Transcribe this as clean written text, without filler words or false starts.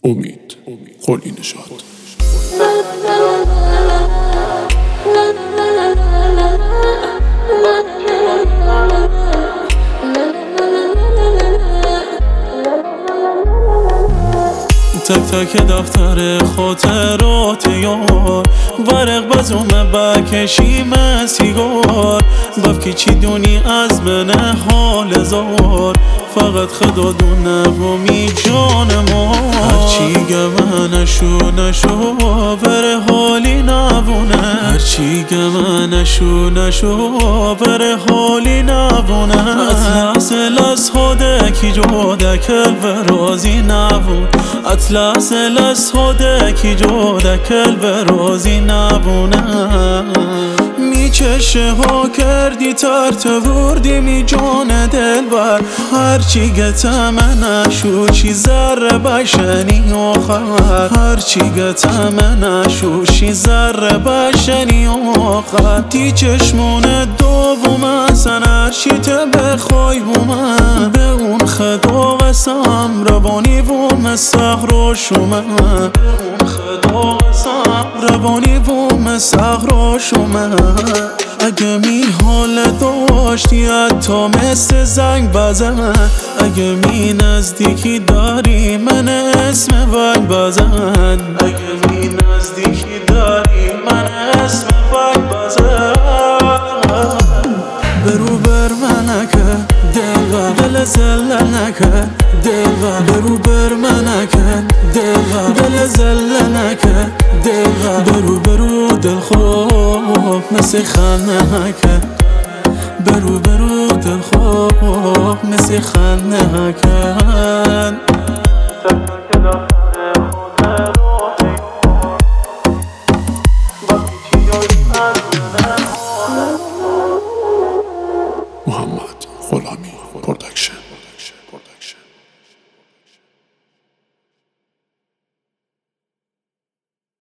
امید قلی نژاد. تک تک دفتر خاطرات یار ورق بزومه بکشیم سیگار بفکی چی دونی از من حال زار فقط خدا دونه رومی جان ما هرچی گمه نشو بره حالی نبونه هرچی گمه نشو بره حالی نبونه اطلس لس خوده کی جوده کل برازی نبون اطلس لس خوده کی جوده کل برازی نبونه میچشه ها کردی ترت بردی می جان دل بر هرچی گتم نشو چی ذره بشنی آخر هرچی گتم نشو چی ذره بشنی آخر تی چشمون دوم سن هرچی ته بخوای بومن به اون خدا قسم روانی بوم سخر شومن به اون خدا قسم روانی بوم سخر شومن اگه می حال داشتی حتی مثل زنگ بزن اگه می نزدیکی داری من اسم وگ بزن اگه می نزدیکی داری من اسم وگ بزن برو بر منکه دل زل نکه برو بر منکه دل زل نکه برو دل خوب مثل خانه که برو دل خوب مثل خانه که